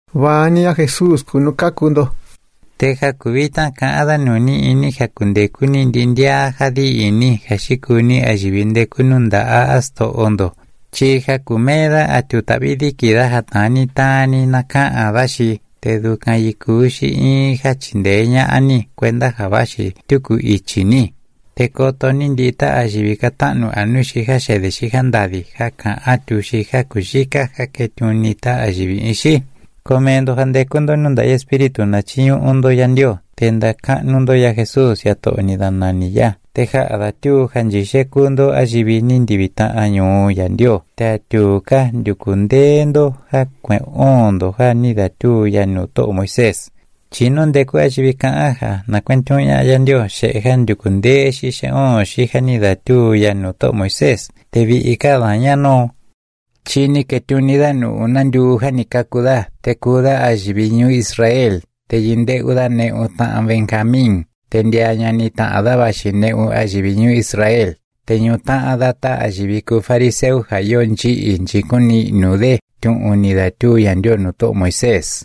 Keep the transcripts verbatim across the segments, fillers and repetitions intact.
Vani a Jesús kunukakundo. Teja kubita kaada nuni ini hakunde kuni dindia hadi ini hashikuni ajibinde kununda a asto ondo. Chiha kumeda atutabidi kida hatani tani naka abashi. Teduka yikushi i hachindeña ani kwenda habashi tuku ichini. Tekoto nindita ajibika tanu anushi hashedeshi handadi haka atushi hakushika haketunita ajibi ishi. Komendo hande kundo nunda y espíritu na chiyo undo yandio. Tenda ka nundo ya Jesús ya to nidanani ya. Teja adatu hanjishe kundo ajibi nindibita año yandio. Te atu ka ndukundendo ha kwe ondo ha nidatu yanu to Moisés. Chino ndeku ajibi ka aha na kwentunya yandio she han ndukunde shi she on shi ha nidatu yanu to Moisés. Tevi ikada yano. Chini ketunida nu unandu hanikakuda te kuda ajibiñu Israel te yinde uda ne uta Benjamín tendia ñanita adabashi ne u ajibiñu Israel te ñuta adata ajibiku fariseu hayonchi inchikuni nude tun unida tu yandio nuto Moisés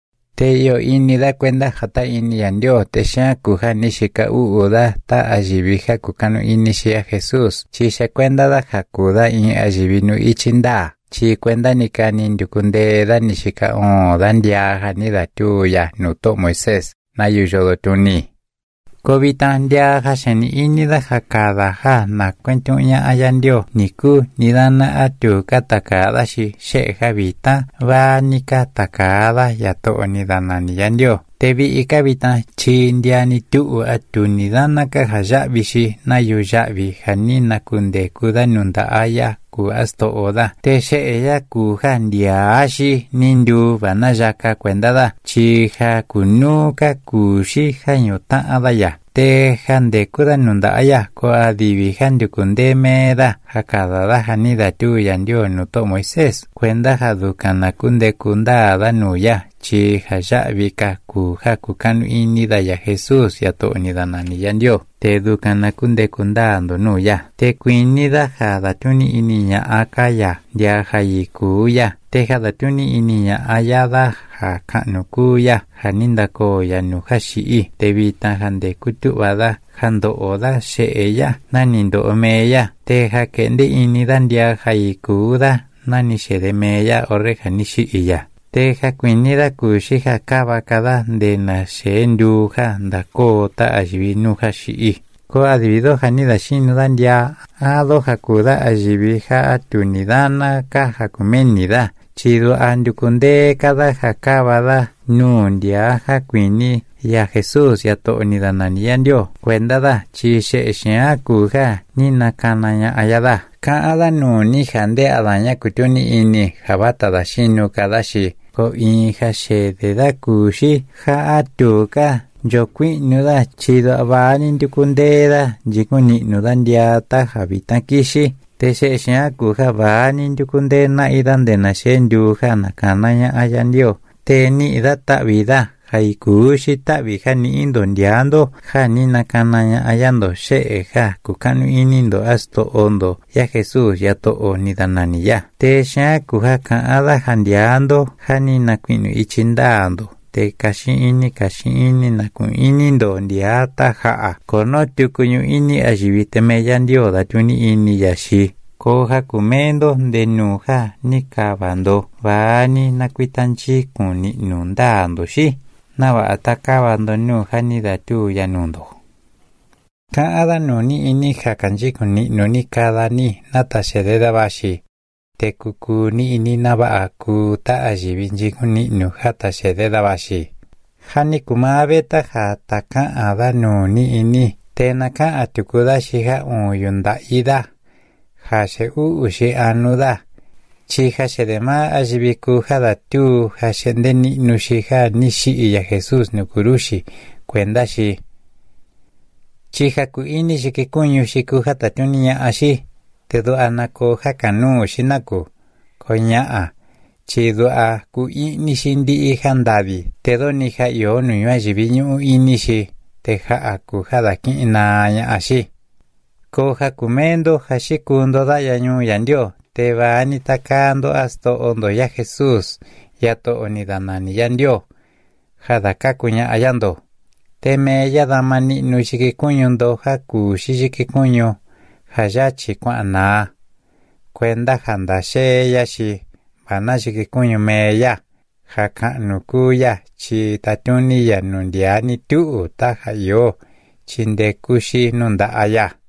te yo inida kwenda hata ini yandio te sha kuha nishika u uda ta ajibija kukanu inishia Jesús chi sha kwenda da hakuda in ajibinu ichinda chi kwenda nikani ndukunde da nishika on dandia hanida tu ya nuto Moisés na yujodo tuni Kobita ndia hasheni inida hakada ha na kwentunya ayandio niku nidana atu katakada shi she habita va nikatakada yato nidana niyandio tebi ikabita chi ndia ni tu atu nidana ka hajabi shi na yujabi hanina kunde kudanunda aya ku asto oda te she ella ku handia ashi nindu vanayaka kwendada chi ha kunuka kushi hanyota adaya te hande kudanunda aya ko adibi hande kunde meda hakada hanida tu yandio nuto Moisés kwenda hadukana kunde kunda adanuya chi hajabika ku hakukanu inida ya Jesús ya to nidanani yandio te dukana kunde kunda andonuya te kuinida hadatuni ininya akaya dia hayikuya te hadatuni ininya ayada hakanukuya haninda ko yanuhashi te vita hande kutu wada hando oda she ella nanindo omeya te hakende inidan dia hayikuda nani shede meya ore hanishi iya te hakuinida kushi hakaba kada de na shenduha ndako ta ajibinuha shi ko adibido hanida shinudan dia ado hakuda ajibiha atunidana ka hakumenida chido andukunde kada hakabada nundia hakuini ya Jesús ya to nidanani yandio kwendada chi she shea kuha nina kananya ayada ka ada nu ni hande adanya kutuni ini habata da shinu kadashi ko inha she de da kushi ha atuka jokwi nuda chido abani ndukundeda jikuni nudandia ta habita kishi te she shea kuha bani ndukunde na idande na shenduha na kananya ayandio te ni idata vida haikushi tabi hani indondiando hani nakananya ayando she ha kukanu inindo asto ondo ya Jesús ya to onidanani ya te sha kuhaka ada handiando hani nakwinu ichindando te kashi ini kashi ini nakun inindo ndiata haa kono tukunyu ini ajibite meyandio datuni ini yashi koha kumendo ndenuha nikabando vani nakwitanchi kuni nundando shi nawa atakabando nuha nidatu yanundo ka ada nuni ini hakanchi kuni nuni kada ni natashededa bashi te kukuni ini naba aku ta ajibinji kuni nuha tashededa bashi hani kumabeta hataka ada nuni ini tenaka atukuda shiha uyunda ida hashe u ushi anuda chi hashe dema ajibiku hadatu hashe ndeni nushiha nishi iya Jesús nukurushi kwenda shi chi haku ini shikikunyu shiku hatatuniya ashi tedo anako hakanu shinaku konya chi do a ku ini shindi ihandabi tedo ni hayo nuyu ajibinyu ini shi teha aku hadaki inaya ashi ko hakumendo hashikundo dayanyu yandio te va anitakando asto ondo ya Jesús yato onidanani yandio hada kakuña ayando teme yadamani nushiki kuñundo haku shishiki kuñu hayachi kuana kwenda handa she yashi banashiki kuñu meya haka nukuya chi tatuni ya nundiani tu tahayo chinde kushi nunda aya